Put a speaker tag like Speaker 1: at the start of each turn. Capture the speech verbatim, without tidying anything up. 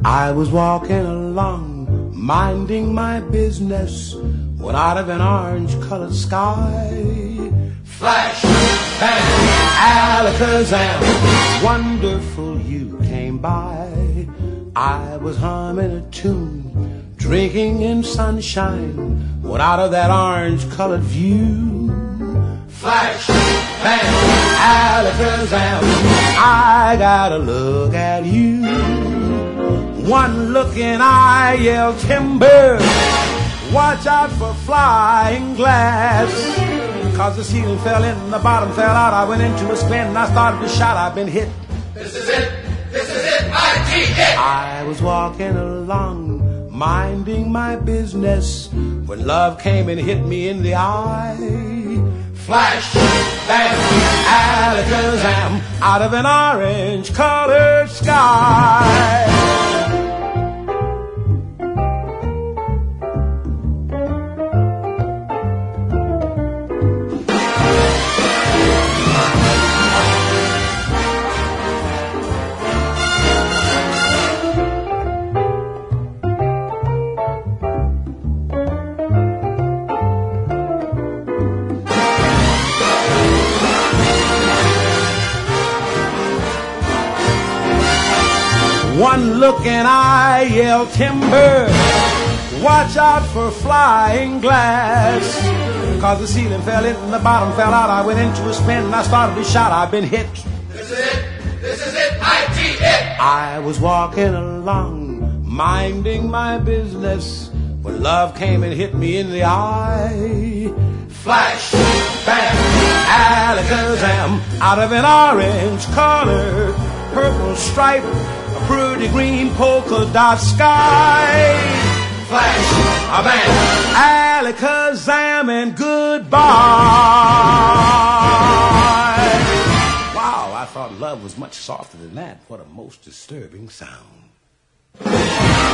Speaker 1: I was walking along, minding my business, when out of an orange-colored sky, flash, bang, alakazam, wonderful you came by. I was humming a tune, drinking in sunshine, when out of that orange-colored view, flash, bang, alakazam, I gotta look at you. One look and I yelled timber, watch out for flying glass. Cause the ceiling fell in, the bottom fell out. I went into a spin and I started to shout, I've been hit.
Speaker 2: This is it, this is it, mighty hit.
Speaker 1: I was walking along, minding my business, when love came and hit me in the eye. Flash, bang, alakazam, out of an orange-colored sky. One look and I yelled timber, watch out for flying glass. Cause the ceiling fell in and the bottom fell out. I went into a spin and I started to shout, I've been hit.
Speaker 2: This is it, this is it, mighty hit.
Speaker 1: I was walking along, minding my business, when love came and hit me in the eye. Flash, bang, alakazam, out of an orange-colored purple stripe, a pretty green polka dot sky. Flash, a bang, alakazam, and goodbye. Wow, I thought love was much softer than that. What a most disturbing sound.